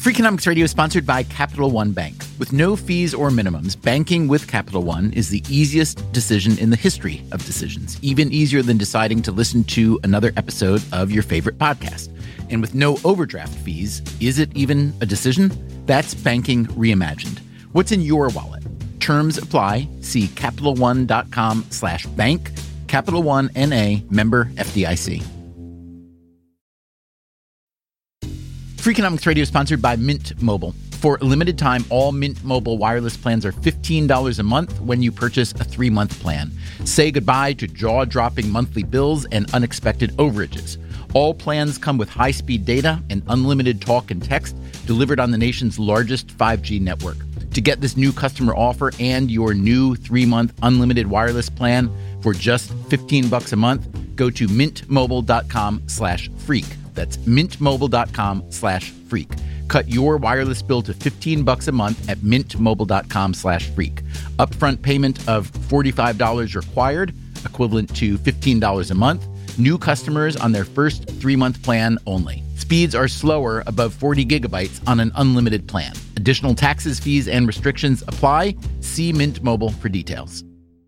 Freakonomics Radio is sponsored by Capital One Bank. With no fees or minimums, banking with Capital One is the easiest decision in the history of decisions, even easier than deciding to listen to another episode of your favorite podcast. And with no overdraft fees, is it even a decision? That's banking reimagined. What's in your wallet? Terms apply. See CapitalOne.com/bank. Capital One N.A. member FDIC. Freakonomics Radio is sponsored by Mint Mobile. For a limited time, all Mint Mobile wireless plans are $15 a month when you purchase a 3-month plan. Say goodbye to jaw-dropping monthly bills and unexpected overages. All plans come with high-speed data and unlimited talk and text delivered on the nation's largest 5G network. To get this new customer offer and your new 3-month unlimited wireless plan for just $15 a month, go to mintmobile.com/freak. That's mintmobile.com/freak. Cut your wireless bill to $15 a month at mintmobile.com/freak. Upfront payment of $45 required, equivalent to $15 a month. New customers on their first 3-month plan only. Speeds are slower above 40 gigabytes on an unlimited plan. Additional taxes, fees, and restrictions apply. See Mint Mobile for details.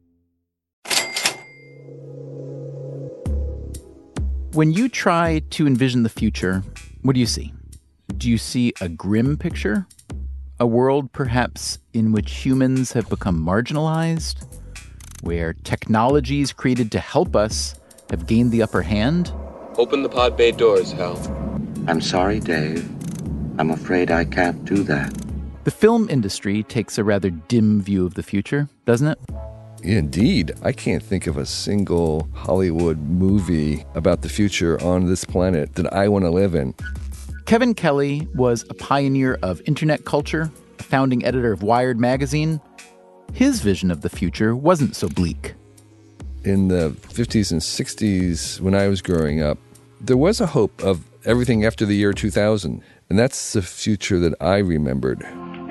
When you try to envision the future, what do you see? Do you see a grim picture? A world, perhaps, in which humans have become marginalized? Where technologies created to help us have gained the upper hand? Open the pod bay doors, Hal. I'm sorry, Dave. I'm afraid I can't do that. The film industry takes a rather dim view of the future, doesn't it? Indeed. I can't think of a single Hollywood movie about the future on this planet that I want to live in. Kevin Kelly was a pioneer of internet culture, a founding editor of Wired magazine. His vision of the future wasn't so bleak. In the 50s and 60s, when I was growing up, there was a hope of everything after the year 2000. And that's the future that I remembered.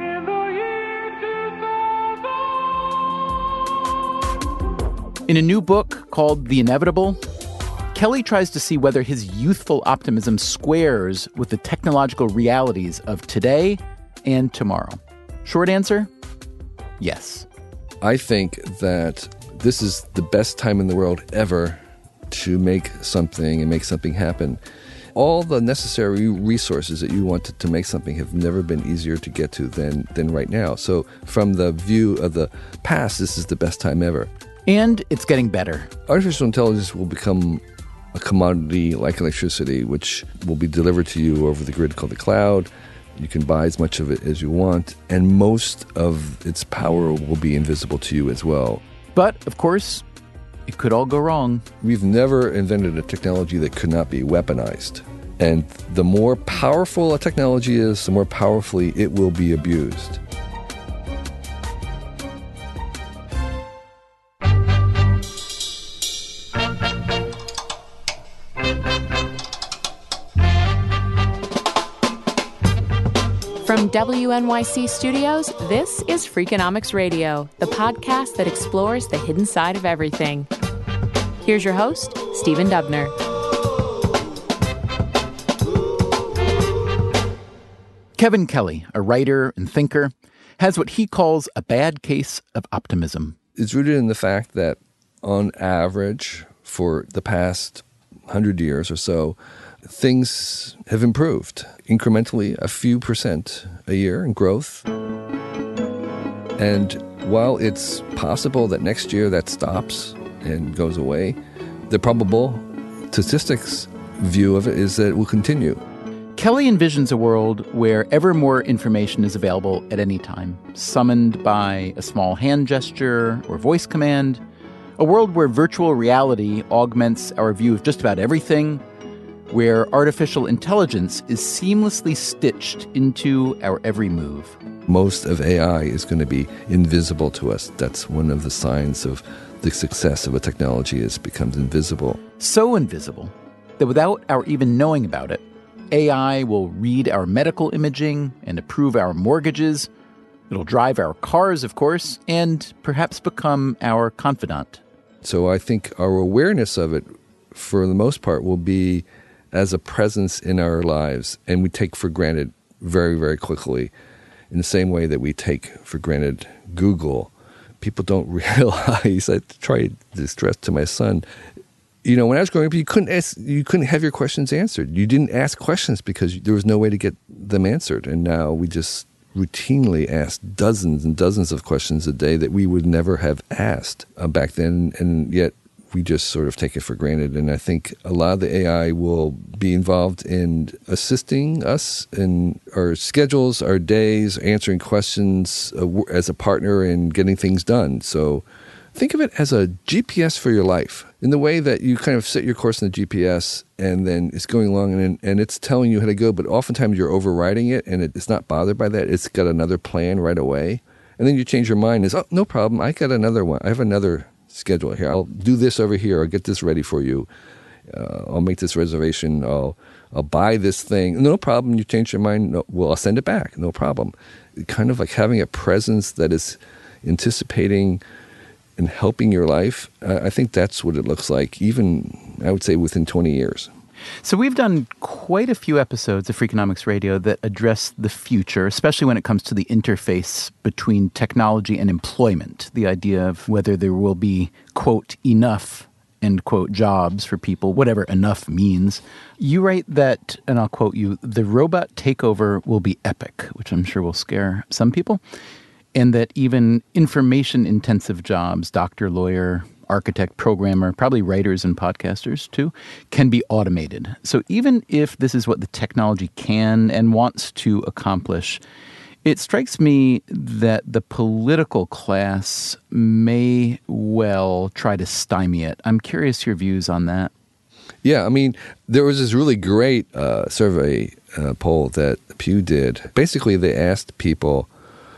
In a new book called The Inevitable, Kelly tries to see whether his youthful optimism squares with the technological realities of today and tomorrow. Short answer, yes. I think that this is the best time in the world ever to make something and make something happen. All the necessary resources that you want to make something have never been easier to get to than right now. So from the view of the past, this is the best time ever. And it's getting better. Artificial intelligence will become a commodity like electricity, which will be delivered to you over the grid called the cloud. You can buy as much of it as you want, and most of its power will be invisible to you as well. But, of course, it could all go wrong. We've never invented a technology that could not be weaponized. And the more powerful a technology is, the more powerfully it will be abused. From WNYC Studios, this is Freakonomics Radio, the podcast that explores the hidden side of everything. Here's your host, Stephen Dubner. Kevin Kelly, a writer and thinker, has what he calls a bad case of optimism. It's rooted in the fact that, on average, for the past 100 years or so, things have improved incrementally, a few percent a year in growth. And while it's possible that next year that stops and goes away, the probable statistics view of it is that it will continue. Kelly envisions a world where ever more information is available at any time, summoned by a small hand gesture or voice command, a world where virtual reality augments our view of just about everything, where artificial intelligence is seamlessly stitched into our every move. Most of AI is going to be invisible to us. That's one of the signs of the success of a technology, is it becomes invisible. So invisible that without our even knowing about it, AI will read our medical imaging and approve our mortgages. It'll drive our cars, of course, and perhaps become our confidant. So I think our awareness of it, for the most part, will be as a presence in our lives, and we take for granted very, very quickly. In the same way that we take for granted Google, people don't realize, I try to stress to my son, when I was growing up, you couldn't have your questions answered. You didn't ask questions because there was no way to get them answered. And now we just routinely ask dozens and dozens of questions a day that we would never have asked back then, and yet we just sort of take it for granted. And I think a lot of the AI will be involved in assisting us in our schedules, our days, answering questions as a partner in getting things done. So think of it as a GPS for your life, in the way that you kind of set your course in the GPS and then it's going along and it's telling you how to go, but oftentimes you're overriding it and it's not bothered by that. It's got another plan right away. And then you change your mind. It's, no problem. I got another one. I have another schedule here. I'll do this over here. I'll get this ready for you. I'll make this reservation. I'll buy this thing. No problem. You change your mind. No, well, I'll send it back. No problem. Kind of like having a presence that is anticipating and helping your life. I think that's what it looks like, even, I would say, within 20 years. So we've done quite a few episodes of Freakonomics Radio that address the future, especially when it comes to the interface between technology and employment, the idea of whether there will be, quote, enough, end quote, jobs for people, whatever enough means. You write that, and I'll quote you, the robot takeover will be epic, which I'm sure will scare some people, and that even information-intensive jobs, doctor, lawyer, architect, programmer, probably writers and podcasters too, can be automated. So even if this is what the technology can and wants to accomplish, it strikes me that the political class may well try to stymie it. I'm curious your views on that. Yeah, I mean, there was this really great survey poll that Pew did. Basically, they asked people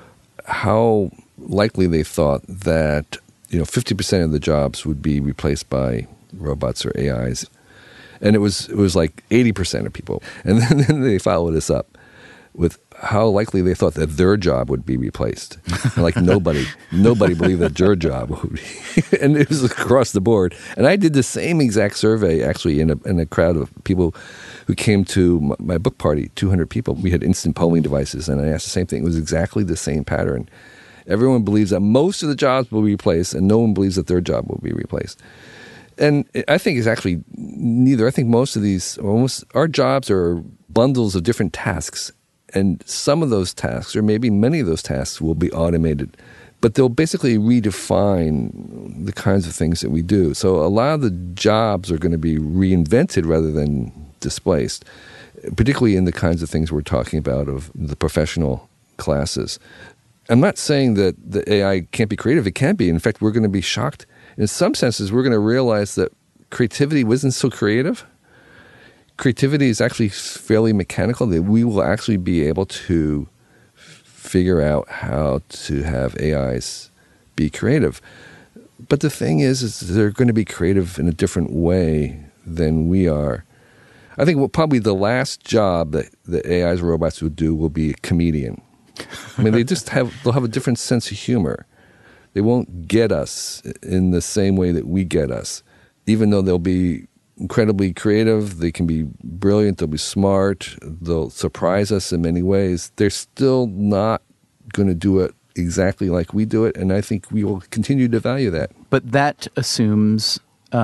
how likely they thought that 50% of the jobs would be replaced by robots or AIs. And it was like 80% of people. And then they followed this up with how likely they thought that their job would be replaced. Like nobody believed that your job would be. And it was across the board. And I did the same exact survey actually in a crowd of people who came to my book party, 200 people. We had instant polling devices, and I asked the same thing. It was exactly the same pattern. Everyone believes that most of the jobs will be replaced, and no one believes that their job will be replaced. And I think it's actually neither. I think most of these, almost our jobs are bundles of different tasks, and some of those tasks, or maybe many of those tasks, will be automated. But they'll basically redefine the kinds of things that we do. So a lot of the jobs are going to be reinvented rather than displaced, particularly in the kinds of things we're talking about of the professional classes. I'm not saying that the AI can't be creative. It can be. In fact, we're going to be shocked. In some senses, we're going to realize that creativity wasn't so creative. Creativity is actually fairly mechanical, that we will actually be able to figure out how to have AIs be creative. But the thing is they're going to be creative in a different way than we are. I think probably the last job that the AIs or robots would do will be a comedian. I mean, they'll have a different sense of humor. They won't get us in the same way that we get us. Even though they'll be incredibly creative, they can be brilliant, they'll be smart, they'll surprise us in many ways. They're still not going to do it exactly like we do it, and I think we will continue to value that. But that assumes,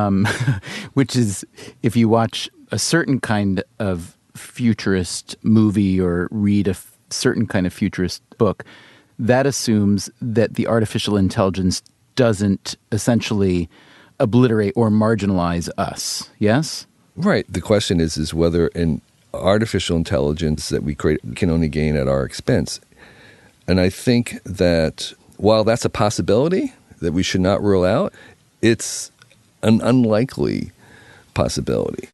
which is, if you watch a certain kind of futurist movie or read a certain kind of futurist book, that assumes that the artificial intelligence doesn't essentially obliterate or marginalize us, yes? Right. The question is whether an artificial intelligence that we create can only gain at our expense. And I think that while that's a possibility that we should not rule out, it's an unlikely possibility.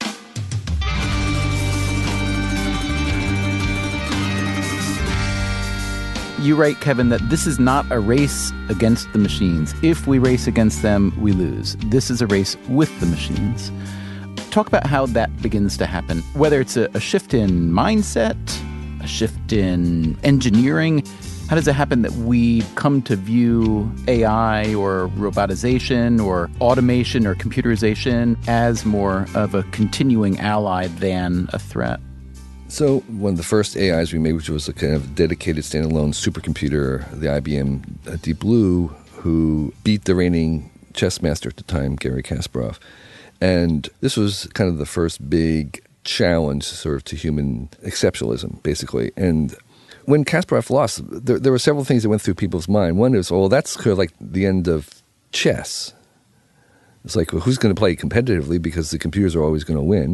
You write, Kevin, that this is not a race against the machines. If we race against them, we lose. This is a race with the machines. Talk about how that begins to happen, whether it's a shift in mindset, a shift in engineering. How does it happen that we come to view AI or robotization or automation or computerization as more of a continuing ally than a threat? So one of the first AIs we made, which was a kind of dedicated standalone supercomputer, the IBM Deep Blue, who beat the reigning chess master at the time, Garry Kasparov. And this was kind of the first big challenge sort of to human exceptionalism, basically. And when Kasparov lost, there were several things that went through people's mind. One is, well, that's kind of like the end of chess. It's like, well, who's going to play competitively because the computers are always going to win?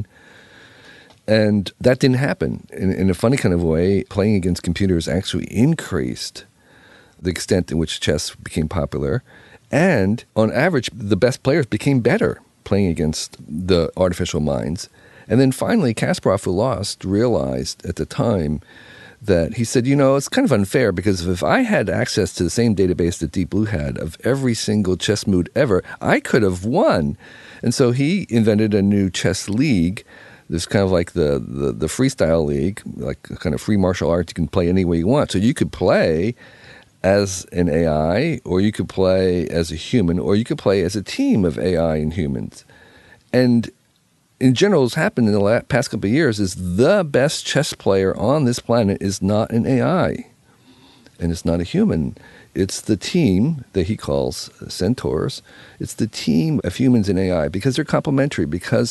And that didn't happen. In a funny kind of way, playing against computers actually increased the extent in which chess became popular. And on average, the best players became better playing against the artificial minds. And then finally, Kasparov, who lost, realized at the time that he said, it's kind of unfair because if I had access to the same database that Deep Blue had of every single chess move ever, I could have won. And so he invented a new chess league. There's kind of like the freestyle league, like kind of free martial arts. You can play any way you want. So you could play as an AI, or you could play as a human, or you could play as a team of AI and humans. And in general, what's happened in the past couple of years is the best chess player on this planet is not an AI, and it's not a human. It's the team that he calls centaurs. It's the team of humans and AI because they're complementary, because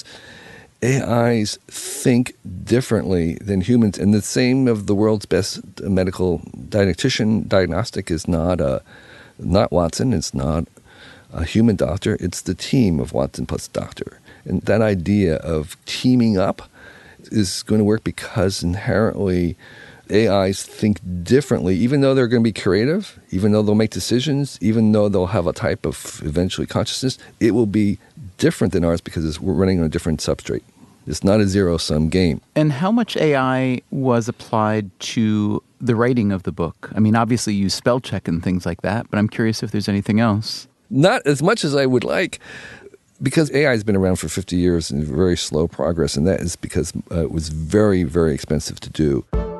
AIs think differently than humans. And the same of the world's best medical diagnostic is not Watson. It's not a human doctor. It's the team of Watson plus doctor. And that idea of teaming up is going to work because inherently AIs think differently, even though they're going to be creative, even though they'll make decisions, even though they'll have a type of eventually consciousness, it will be different than ours because we're running on a different substrate. It's not a zero-sum game. And how much AI was applied to the writing of the book? I mean, obviously you spell check and things like that, but I'm curious if there's anything else. Not as much as I would like, because AI has been around for 50 years and very slow progress, and that is because it was very, very expensive to do.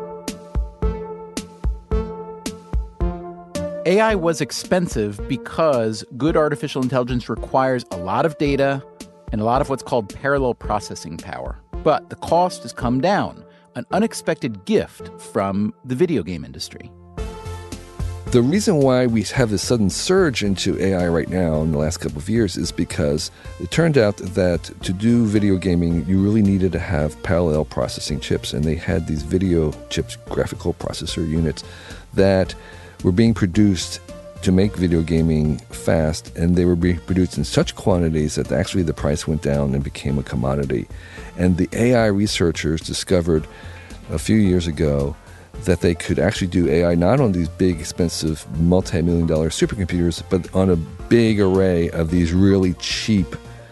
AI was expensive because good artificial intelligence requires a lot of data and a lot of what's called parallel processing power. But the cost has come down, an unexpected gift from the video game industry. The reason why we have this sudden surge into AI right now in the last couple of years is because it turned out that to do video gaming, you really needed to have parallel processing chips. And they had these video chips, graphical processor units, that were being produced to make video gaming fast. And they were being produced in such quantities that actually the price went down and became a commodity. And the AI researchers discovered a few years ago that they could actually do AI not on these big, expensive, multi-million-dollar supercomputers, but on a big array of these really cheap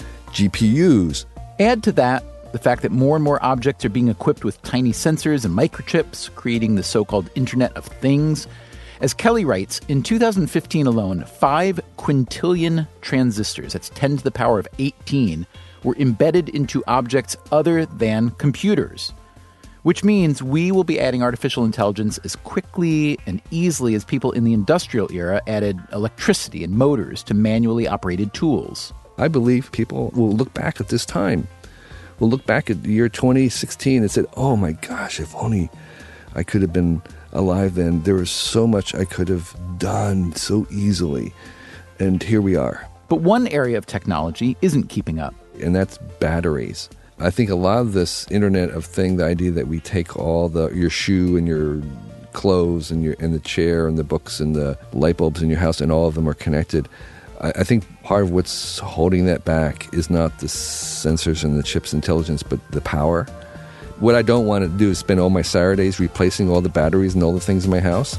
GPUs. Add to that the fact that more and more objects are being equipped with tiny sensors and microchips, creating the so-called Internet of Things. As Kelly writes, in 2015 alone, 5 quintillion transistors, that's 10 to the power of 18, were embedded into objects other than computers. Which means we will be adding artificial intelligence as quickly and easily as people in the industrial era added electricity and motors to manually operated tools. I believe people will look back at this time, will look back at the year 2016 and said, oh my gosh, if only I could have been alive then. There was so much I could have done so easily. And here we are. But one area of technology isn't keeping up. And that's batteries. I think a lot of this Internet of Thing, the idea that we take all your shoe and your clothes and the chair and the books and the light bulbs in your house and all of them are connected. I think part of what's holding that back is not the sensors and the chips intelligence, but the power. What I don't want to do is spend all my Saturdays replacing all the batteries and all the things in my house.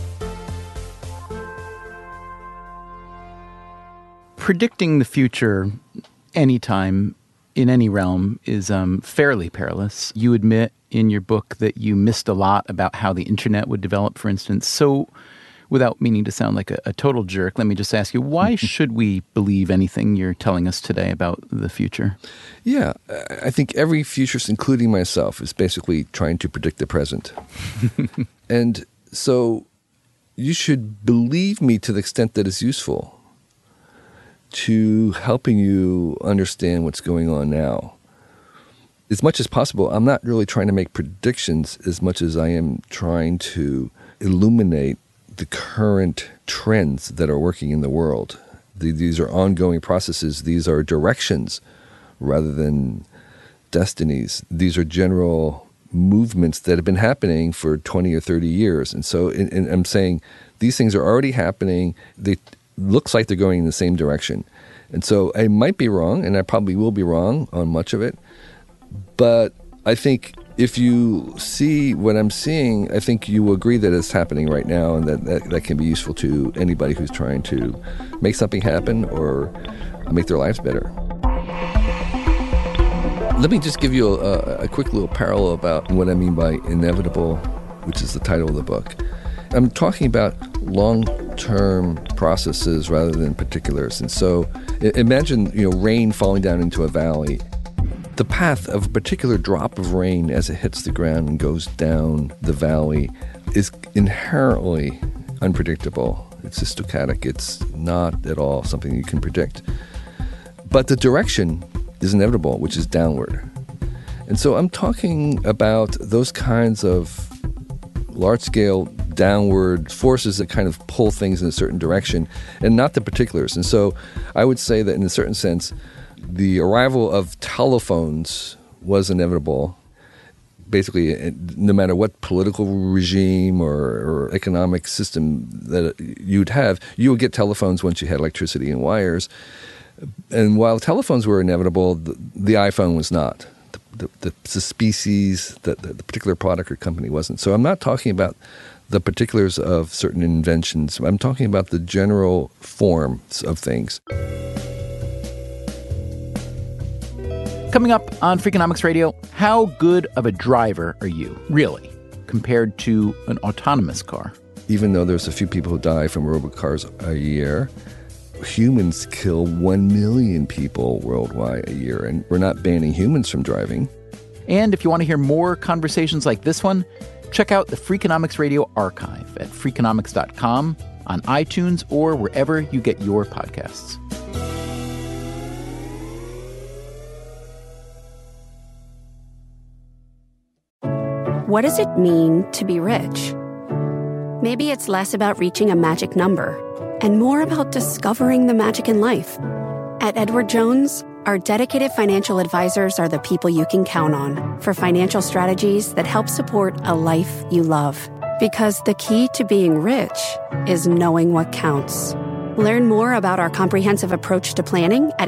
Predicting the future anytime in any realm is fairly perilous. You admit in your book that you missed a lot about how the internet would develop, for instance. So without meaning to sound like a total jerk, let me just ask you, why should we believe anything you're telling us today about the future? Yeah, I think every futurist, including myself, is basically trying to predict the present. And so you should believe me to the extent that is useful to helping you understand what's going on now. as much as possible, I'm not really trying to make predictions as much as I am trying to illuminate the current trends that are working in the world. These are ongoing processes. These are directions rather than destinies. These are general movements that have been happening for 20 or 30 years. And so I'm saying these things are already happening. They looks like they're going in the same direction. And so I might be wrong, and I probably will be wrong on much of it. But I think if you see what I'm seeing, I think you will agree that it's happening right now, and that can be useful to anybody who's trying to make something happen or make their lives better. Let me just give you a quick little parallel about what I mean by inevitable, which is the title of the book. I'm talking about long-term processes rather than particulars. And so imagine, rain falling down into a valley. The path of a particular drop of rain as it hits the ground and goes down the valley is inherently unpredictable. It's just stochastic. It's not at all something you can predict. But the direction is inevitable, which is downward. And so I'm talking about those kinds of large-scale downward forces that kind of pull things in a certain direction and not the particulars. And so I would say that in a certain sense, the arrival of telephones was inevitable. Basically, no matter what political regime or economic system that you'd have, you would get telephones once you had electricity and wires. And while telephones were inevitable, the iPhone was not. The species, the particular product or company wasn't. So I'm not talking about the particulars of certain inventions. I'm talking about the general forms of things. Coming up on Freakonomics Radio, how good of a driver are you, really, compared to an autonomous car? Even though there's a few people who die from robot cars a year, humans kill 1 million people worldwide a year, and we're not banning humans from driving. And if you want to hear more conversations like this one, check out the Freakonomics Radio archive at Freakonomics.com, on iTunes, or wherever you get your podcasts. What does it mean to be rich? Maybe it's less about reaching a magic number and more about discovering the magic in life. At Edward Jones, our dedicated financial advisors are the people you can count on for financial strategies that help support a life you love. Because the key to being rich is knowing what counts. Learn more about our comprehensive approach to planning at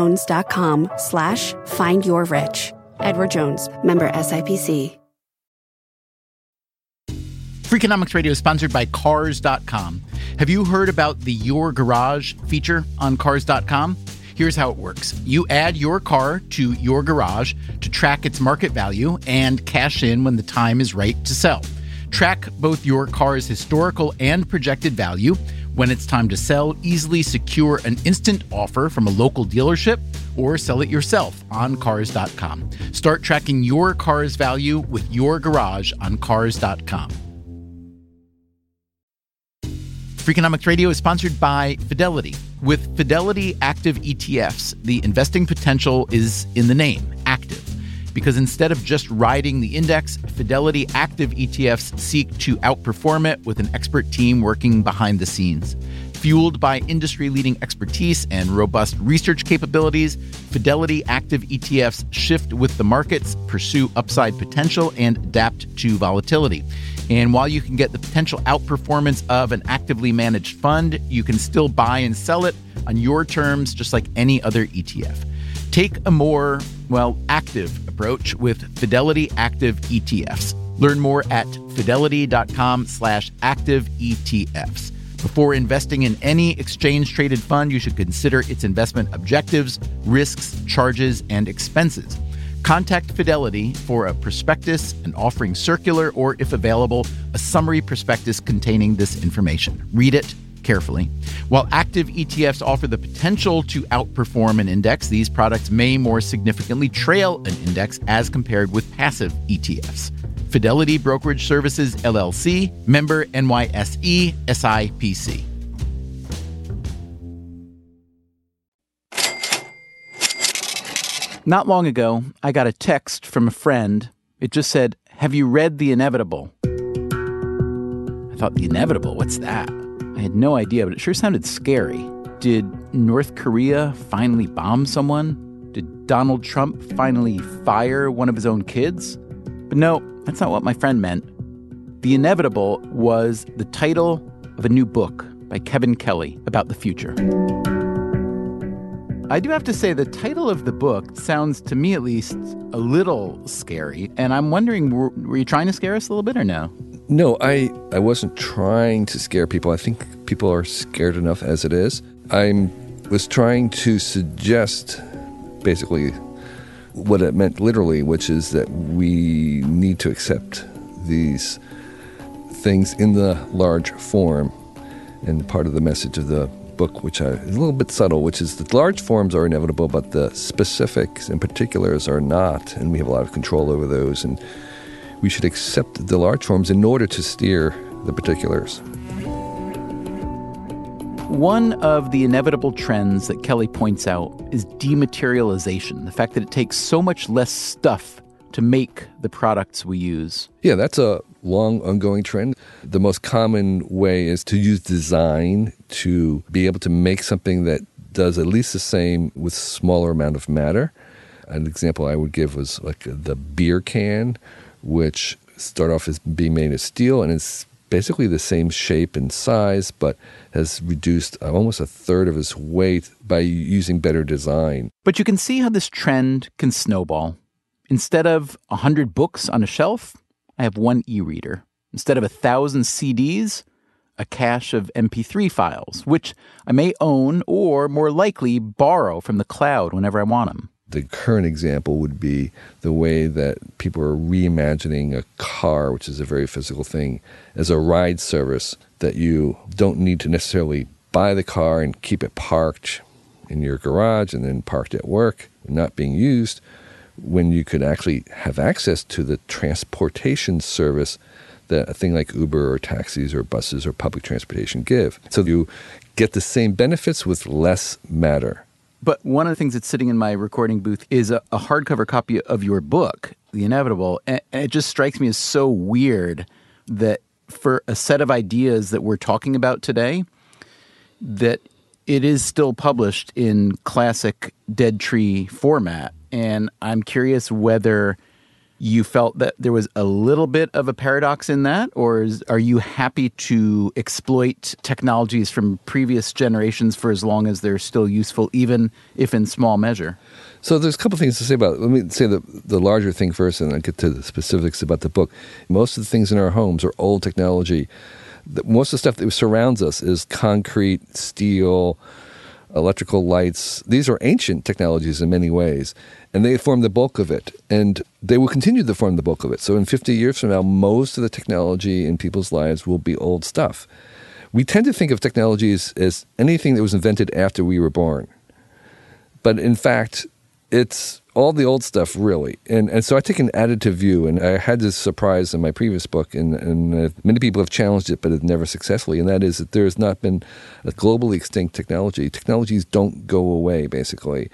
edwardjones.com/findyourrich. Edward Jones, member SIPC. Freakonomics Radio is sponsored by Cars.com. Have you heard about the Your Garage feature on Cars.com? Here's how it works. You add your car to your garage to track its market value and cash in when the time is right to sell. Track both your car's historical and projected value. When it's time to sell, easily secure an instant offer from a local dealership or sell it yourself on Cars.com. Start tracking your car's value with your garage on Cars.com. Freakonomics Radio is sponsored by Fidelity. With Fidelity Active ETFs, the investing potential is in the name, active. Because instead of just riding the index, Fidelity Active ETFs seek to outperform it with an expert team working behind the scenes. Fueled by industry-leading expertise and robust research capabilities, Fidelity Active ETFs shift with the markets, pursue upside potential, and adapt to volatility. And while you can get the potential outperformance of an actively managed fund, you can still buy and sell it on your terms, just like any other ETF. Take a more, active approach with Fidelity Active ETFs. Learn more at fidelity.com/active ETFs. Before investing in any exchange-traded fund, you should consider its investment objectives, risks, charges, and expenses. Contact Fidelity for a prospectus, an offering circular, or, if available, a summary prospectus containing this information. Read it carefully. While active ETFs offer the potential to outperform an index, these products may more significantly trail an index as compared with passive ETFs. Fidelity Brokerage Services, LLC, member NYSE, SIPC. Not long ago, I got a text from a friend. It just said, "Have you read The Inevitable?" I thought, The Inevitable? What's that? I had no idea, but it sure sounded scary. Did North Korea finally bomb someone? Did Donald Trump finally fire one of his own kids? But no, that's not what my friend meant. The Inevitable was the title of a new book by Kevin Kelly about the future. I do have to say the title of the book sounds, to me at least, a little scary. And I'm wondering, were you trying to scare us a little bit or no? No, I wasn't trying to scare people. I think people are scared enough as it is. I was trying to suggest basically what it meant literally, which is that we need to accept these things in the large form. And part of the message of the book, which is a little bit subtle, which is that large forms are inevitable, but the specifics and particulars are not, and we have a lot of control over those, and we should accept the large forms in order to steer the particulars. One of the inevitable trends that Kelly points out is dematerialization, the fact that it takes so much less stuff to make the products we use. Yeah, that's a long ongoing trend. The most common way is to use design to be able to make something that does at least the same with smaller amount of matter. An example I would give was like the beer can, which started off as being made of steel and it's basically the same shape and size, but has reduced almost a third of its weight by using better design. But you can see how this trend can snowball. Instead of 100 books on a shelf, I have one e-reader. Instead of 1,000 CDs, a cache of MP3 files, which I may own or, more likely, borrow from the cloud whenever I want them. The current example would be the way that people are reimagining a car, which is a very physical thing, as a ride service that you don't need to necessarily buy the car and keep it parked in your garage and then parked at work, not being used, when you could actually have access to the transportation service that a thing like Uber or taxis or buses or public transportation give. So you get the same benefits with less matter. But one of the things that's sitting in my recording booth is a hardcover copy of your book, The Inevitable. And it just strikes me as so weird that for a set of ideas that we're talking about today, that it is still published in classic Dead Tree format. And I'm curious whether you felt that there was a little bit of a paradox in that, or are you happy to exploit technologies from previous generations for as long as they're still useful, even if in small measure? So there's a couple things to say about it. Let me say the larger thing first, and then I'll get to the specifics about the book. Most of the things in our homes are old technology. Most of the stuff that surrounds us is concrete, steel, electrical lights. These are ancient technologies in many ways, and they form the bulk of it, and they will continue to form the bulk of it. So in 50 years from now, most of the technology in people's lives will be old stuff. We tend to think of technology as anything that was invented after we were born. But in fact, it's all the old stuff, really. And so I take an additive view, and I had this surprise in my previous book, and many people have challenged it, but have never successfully, and that is that there has not been a globally extinct technology. Technologies don't go away, basically.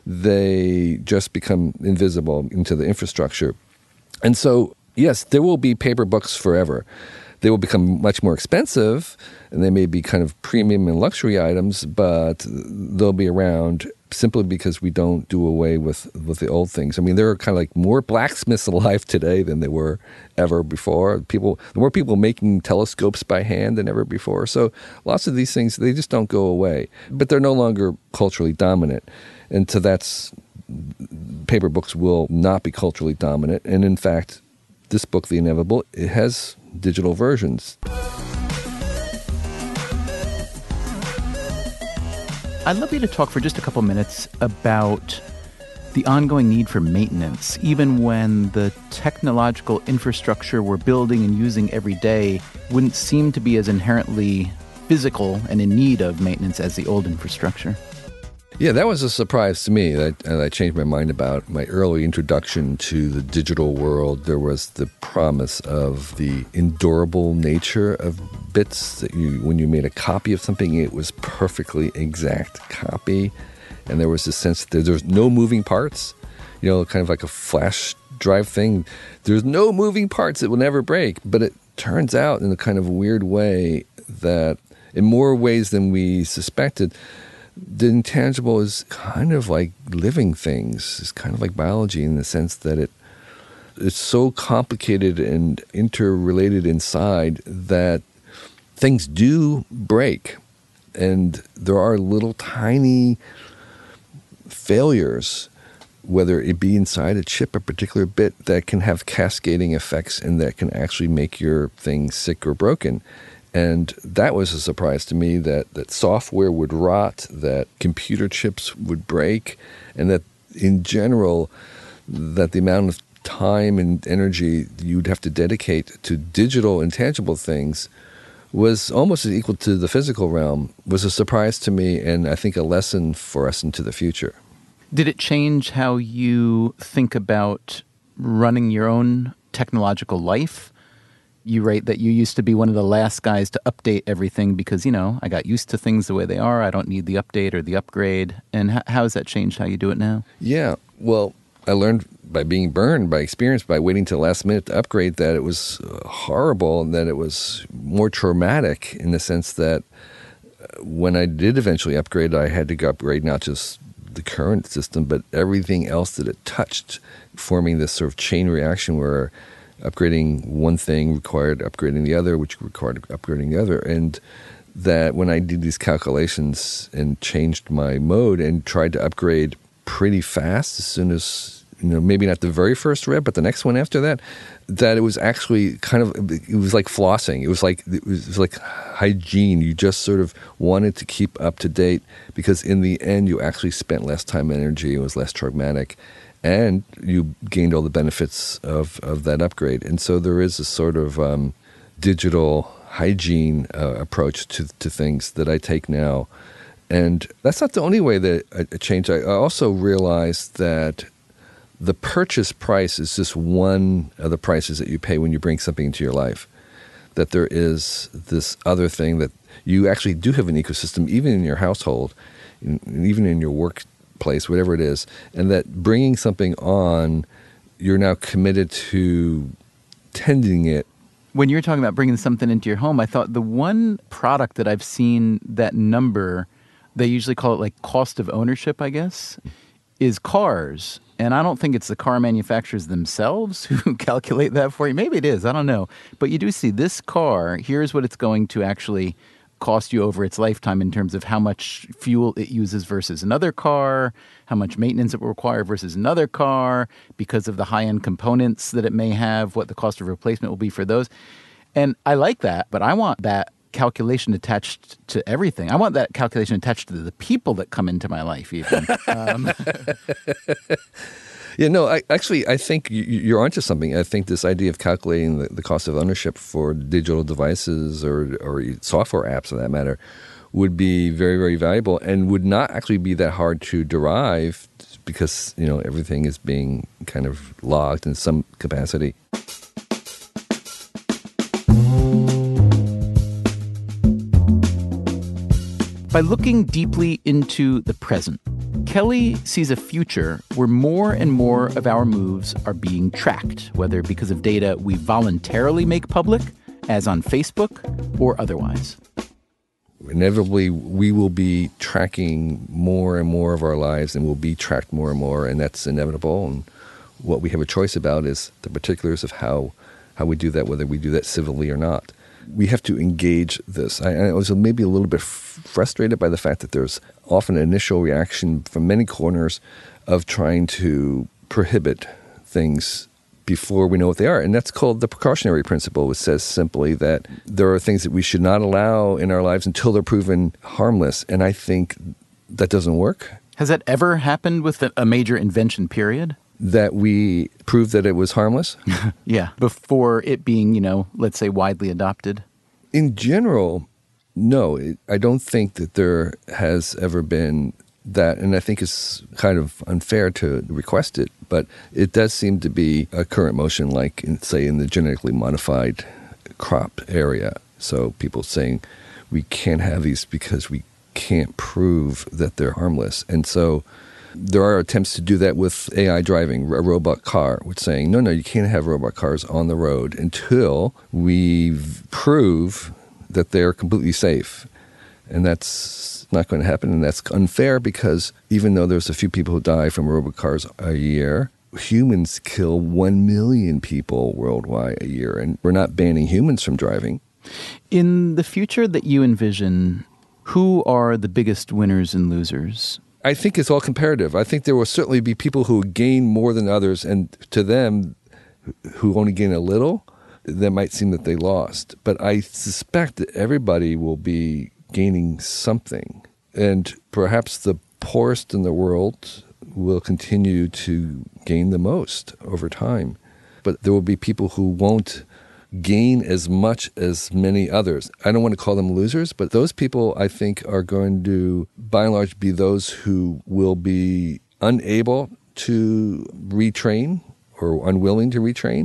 They just become invisible into the infrastructure. And so, yes, there will be paper books forever. They will become much more expensive, and they may be kind of premium and luxury items, but they'll be around simply because we don't do away with the old things. I mean, there are kind of like more blacksmiths alive today than there were ever before. There were people making telescopes by hand than ever before. So lots of these things, they just don't go away. But they're no longer culturally dominant. And so paper books will not be culturally dominant. And in fact, this book, The Inevitable, it has digital versions. I'd love you to talk for just a couple minutes about the ongoing need for maintenance, even when the technological infrastructure we're building and using every day wouldn't seem to be as inherently physical and in need of maintenance as the old infrastructure. Yeah, that was a surprise to me. I changed my mind about my early introduction to the digital world. There was the promise of the endurable nature of bits, that when you made a copy of something, it was perfectly exact copy. And there was this sense that there's no moving parts. kind of like a flash drive thing. There's no moving parts. It will never break. But it turns out in a kind of weird way that in more ways than we suspected, the intangible is kind of like living things. It's kind of like biology in the sense that it's so complicated and interrelated inside that things do break. And there are little tiny failures, whether it be inside a chip, a particular bit, that can have cascading effects and that can actually make your thing sick or broken. And that was a surprise to me, that software would rot, that computer chips would break, and that in general, that the amount of time and energy you'd have to dedicate to digital intangible things was almost as equal to the physical realm, was a surprise to me, and I think a lesson for us into the future. Did it change how you think about running your own technological life? You write that you used to be one of the last guys to update everything because, I got used to things the way they are. I don't need the update or the upgrade. And how has that changed how you do it now? Yeah, well, I learned by being burned, by experience, by waiting till the last minute to upgrade, that it was horrible and that it was more traumatic in the sense that when I did eventually upgrade, I had to upgrade not just the current system, but everything else that it touched, forming this sort of chain reaction where upgrading one thing required upgrading the other, which required upgrading the other. And that when I did these calculations and changed my mode and tried to upgrade pretty fast as soon as, maybe not the very first rev, but the next one after that, that it was actually it was like flossing. It was like hygiene. You just sort of wanted to keep up to date because in the end, you actually spent less time and energy. It was less traumatic. And you gained all the benefits of that upgrade. And so there is a sort of digital hygiene approach to things that I take now. And that's not the only way that I changed. I also realized that the purchase price is just one of the prices that you pay when you bring something into your life. That there is this other thing that you actually do have an ecosystem, even in your household, even in your work place, whatever it is, and that bringing something on, you're now committed to tending it. When you're talking about bringing something into your home, I thought the one product that I've seen that number, they usually call it like cost of ownership, I guess, is cars. And I don't think it's the car manufacturers themselves who calculate that for you. Maybe it is. I don't know. But you do see this car, here's what it's going to actually cost you over its lifetime in terms of how much fuel it uses versus another car, how much maintenance it will require versus another car, because of the high-end components that it may have, what the cost of replacement will be for those. And I like that, but I want that calculation attached to everything. I want that calculation attached to the people that come into my life even. Yeah, no, I think you're onto something. I think this idea of calculating the cost of ownership for digital devices or software apps, for that matter, would be very, very valuable and would not actually be that hard to derive because, everything is being kind of logged in some capacity. By looking deeply into the present, Kelly sees a future where more and more of our moves are being tracked, whether because of data we voluntarily make public, as on Facebook, or otherwise. Inevitably, we will be tracking more and more of our lives and will be tracked more and more, and that's inevitable. And what we have a choice about is the particulars of how we do that, whether we do that civilly or not. We have to engage this. I was maybe a little bit frustrated by the fact that there's often an initial reaction from many corners of trying to prohibit things before we know what they are. And that's called the precautionary principle, which says simply that there are things that we should not allow in our lives until they're proven harmless. And I think that doesn't work. Has that ever happened with a major invention period? That we proved that it was harmless? Yeah, before it being, let's say widely adopted? In general, no. I don't think that there has ever been that, and I think it's kind of unfair to request it, but it does seem to be a current motion, like, say, in the genetically modified crop area. So people saying we can't have these because we can't prove that they're harmless. And so There are attempts to do that with AI driving, a robot car, which saying, no, you can't have robot cars on the road until we prove that they're completely safe. And that's not going to happen, and that's unfair because even though there's a few people who die from robot cars a year, humans kill 1 million people worldwide a year, and we're not banning humans from driving. In the future that you envision, who are the biggest winners and losers? I think it's all comparative. I think there will certainly be people who gain more than others, and to them, who only gain a little, that might seem that they lost. But I suspect that everybody will be gaining something. And perhaps the poorest in the world will continue to gain the most over time. But there will be people who won't gain as much as many others. I don't want to call them losers, but those people, I think, are going to, by and large, be those who will be unable to retrain or unwilling to retrain.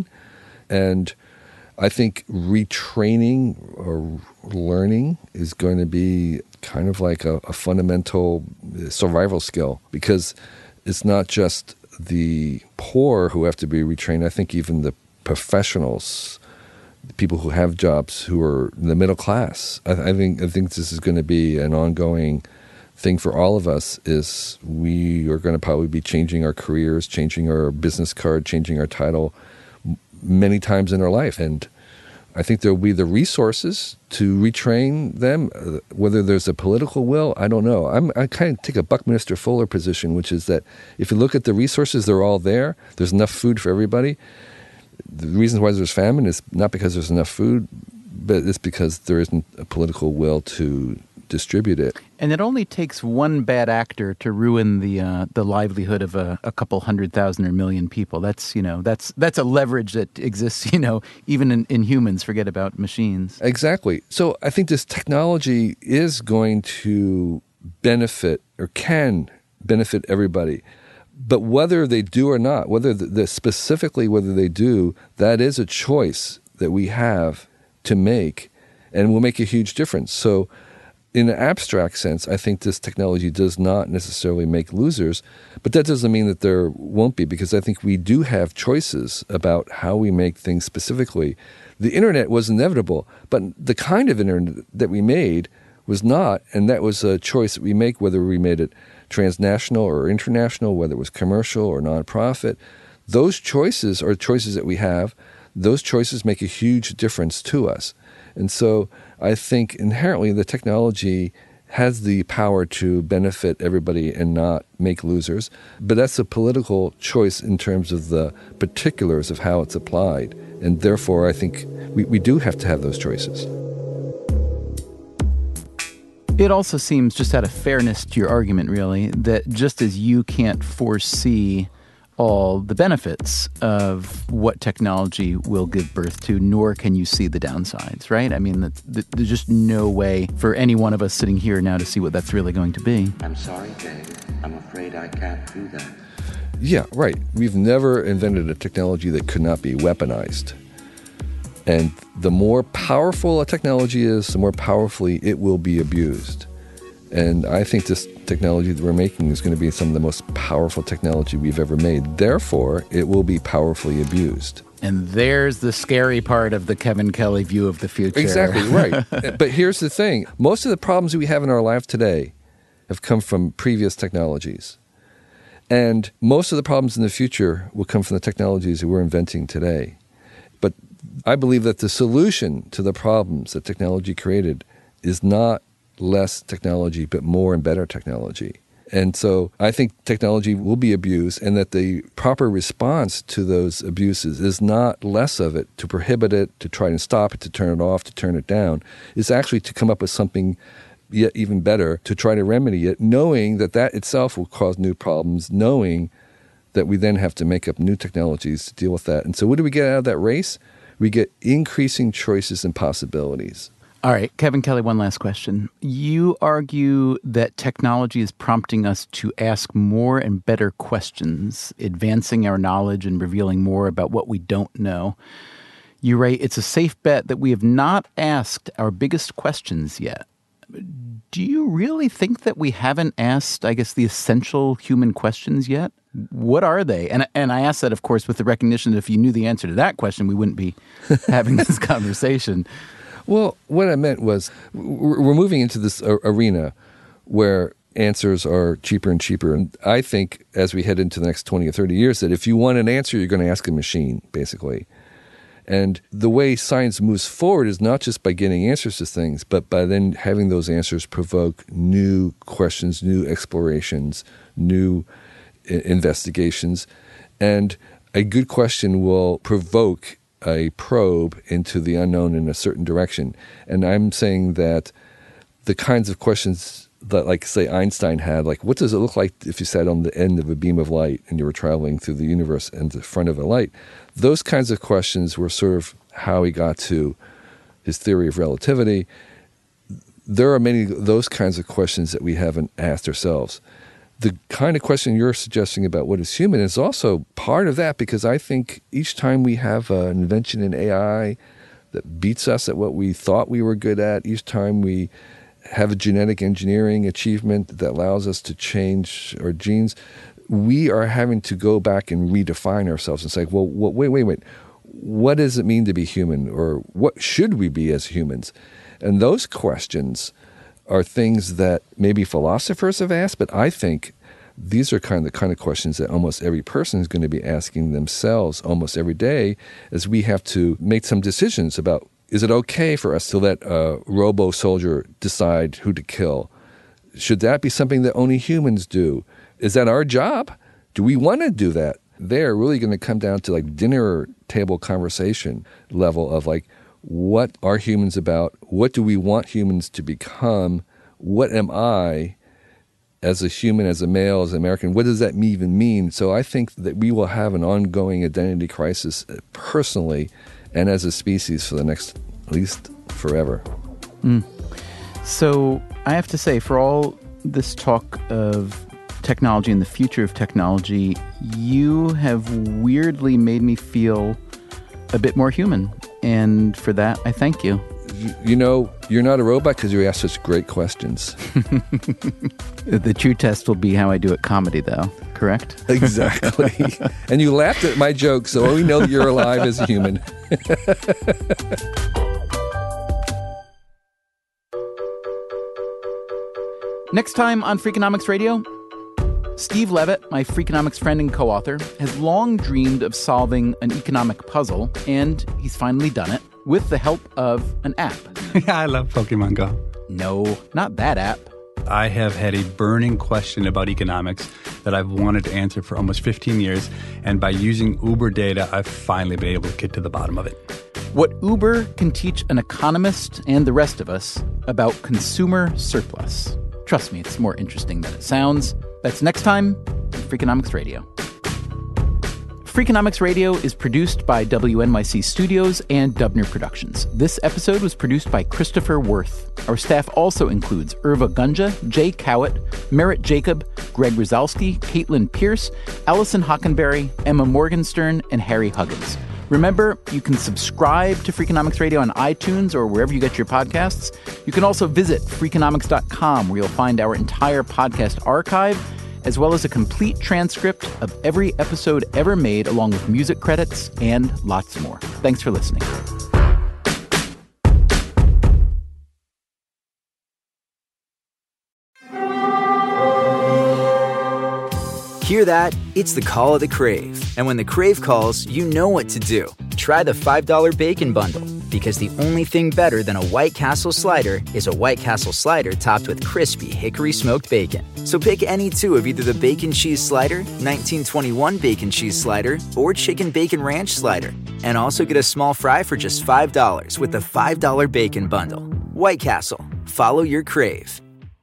And I think retraining or learning is going to be kind of like a fundamental survival skill, because it's not just the poor who have to be retrained. I think even the professionals, the people who have jobs who are in the middle class, I think this is going to be an ongoing thing for all of us. Is we are going to probably be changing our careers, changing our business card, changing our title many times in our life. And I think there will be the resources to retrain them. Whether there's a political will, I don't know. I kind of take a Buckminster Fuller position, which is that if you look at the resources, they're all there. There's enough food for everybody. The reason why there's famine is not because there's enough food, but it's because there isn't a political will to distribute it. And it only takes one bad actor to ruin the livelihood of a couple 100,000 or million people. That's a leverage that exists, even in humans. Forget about machines. Exactly. So I think this technology is going to benefit or can benefit everybody. But whether they do or not, specifically whether they do, that is a choice that we have to make, and will make a huge difference. So in an abstract sense, I think this technology does not necessarily make losers, but that doesn't mean that there won't be, because I think we do have choices about how we make things specifically. The internet was inevitable, but the kind of internet that we made was not, and that was a choice that we make, whether we made it transnational or international, whether it was commercial or nonprofit. Those choices are choices that we have. Those choices make a huge difference to us. And so I think inherently the technology has the power to benefit everybody and not make losers. But that's a political choice in terms of the particulars of how it's applied. And therefore, I think we do have to have those choices. It also seems, just out of fairness to your argument, really, that just as you can't foresee all the benefits of what technology will give birth to, nor can you see the downsides, right? I mean, there's just no way for any one of us sitting here now to see what that's really going to be. I'm sorry, Dave. I'm afraid I can't do that. Yeah, right. We've never invented a technology that could not be weaponized. And the more powerful a technology is, the more powerfully it will be abused. And I think this technology that we're making is going to be some of the most powerful technology we've ever made. Therefore, it will be powerfully abused. And there's the scary part of the Kevin Kelly view of the future. Exactly, right. But here's the thing. Most of the problems we have in our life today have come from previous technologies. And most of the problems in the future will come from the technologies that we're inventing today. But I believe that the solution to the problems that technology created is not less technology, but more and better technology. And so I think technology will be abused, and that the proper response to those abuses is not less of it, to prohibit it, to try and stop it, to turn it off, to turn it down. It's actually to come up with something yet even better, to try to remedy it, knowing that that itself will cause new problems, knowing that we then have to make up new technologies to deal with that. And so what do we get out of that race? We get increasing choices and possibilities. All right, Kevin Kelly, one last question. You argue that technology is prompting us to ask more and better questions, advancing our knowledge and revealing more about what we don't know. You write, it's a safe bet that we have not asked our biggest questions yet. Do you really think that we haven't asked, I guess, the essential human questions yet? What are they? And I ask that, of course, with the recognition that if you knew the answer to that question, we wouldn't be having this conversation. Well, what I meant was we're moving into this arena where answers are cheaper and cheaper. And I think as we head into the next 20 or 30 years that if you want an answer, you're going to ask a machine, basically. And the way science moves forward is not just by getting answers to things, but by then having those answers provoke new questions, new explorations, new investigations. And a good question will provoke a probe into the unknown in a certain direction. And I'm saying that the kinds of questions that, like, say, Einstein had, like, what does it look like if you sat on the end of a beam of light and you were traveling through the universe and the front of a light? Those kinds of questions were sort of how he got to his theory of relativity. There are many of those kinds of questions that we haven't asked ourselves. The kind of question you're suggesting about what is human is also part of that, because I think each time we have an invention in AI that beats us at what we thought we were good at, each time we have a genetic engineering achievement that allows us to change our genes, we are having to go back and redefine ourselves and say, well, wait. What does it mean to be human? Or what should we be as humans? And those questions are things that maybe philosophers have asked, but I think these are the kind of questions that almost every person is going to be asking themselves almost every day as we have to make some decisions about, is it okay for us to let a robo-soldier decide who to kill? Should that be something that only humans do? Is that our job? Do we want to do that? They're really going to come down to like dinner table conversation level of like, what are humans about? What do we want humans to become? What am I as a human, as a male, as an American? What does that even mean? So I think that we will have an ongoing identity crisis personally and as a species for the next, at least forever. So I have to say, for all this talk of technology and the future of technology, you have weirdly made me feel a bit more human. And for that, I thank you. You know, you're not a robot because you ask such great questions. The true test will be how I do at comedy, though, correct? Exactly. And you laughed at my joke, so we know you're alive as a human. Next time on Freakonomics Radio, Steve Levitt, my Freakonomics friend and co-author, has long dreamed of solving an economic puzzle, and he's finally done it with the help of an app. Yeah, I love Pokemon Go. No, not that app. I have had a burning question about economics that I've wanted to answer for almost 15 years, and by using Uber data, I've finally been able to get to the bottom of it. What Uber can teach an economist and the rest of us about consumer surplus. Trust me, it's more interesting than it sounds. That's next time on Freakonomics Radio. Freakonomics Radio is produced by WNYC Studios and Dubner Productions. This episode was produced by Christopher Worth. Our staff also includes Irva Gunja, Jay Cowett, Merritt Jacob, Greg Rozalski, Caitlin Pierce, Allison Hockenberry, Emma Morgenstern, and Harry Huggins. Remember, you can subscribe to Freakonomics Radio on iTunes or wherever you get your podcasts. You can also visit Freakonomics.com, where you'll find our entire podcast archive, as well as a complete transcript of every episode ever made, along with music credits and lots more. Thanks for listening. Hear that? It's the call of the Crave. And when the Crave calls, you know what to do. Try the $5 Bacon Bundle, because the only thing better than a White Castle slider is a White Castle slider topped with crispy hickory smoked bacon. So pick any two of either the Bacon Cheese Slider, 1921 Bacon Cheese Slider, or Chicken Bacon Ranch Slider. And also get a small fry for just $5 with the $5 Bacon Bundle. White Castle. Follow your Crave.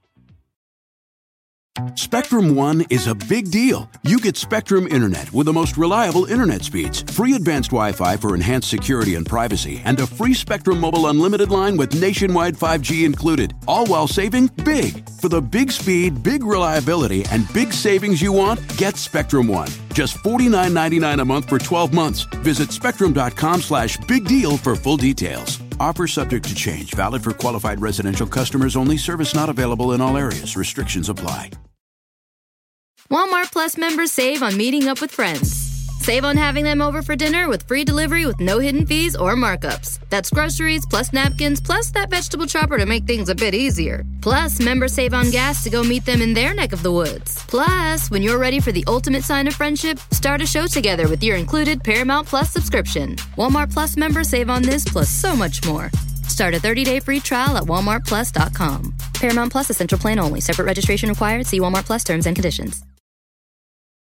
Spectrum One is a big deal. You get Spectrum Internet with the most reliable internet speeds, free advanced Wi-Fi for enhanced security and privacy, and a free Spectrum Mobile Unlimited line with nationwide 5G included, all while saving big. For the big speed, big reliability, and big savings you want, get Spectrum One. Just $49.99 a month for 12 months. Visit spectrum.com/big deal for full details. Offer subject to change. Valid for qualified residential customers only. Service not available in all areas. Restrictions apply. Walmart Plus members save on meeting up with friends. Save on having them over for dinner with free delivery with no hidden fees or markups. That's groceries, plus napkins, plus that vegetable chopper to make things a bit easier. Plus, members save on gas to go meet them in their neck of the woods. Plus, when you're ready for the ultimate sign of friendship, start a show together with your included Paramount Plus subscription. Walmart Plus members save on this plus so much more. Start a 30-day free trial at walmartplus.com. Paramount Plus Essential Plan only. Separate registration required. See Walmart Plus terms and conditions.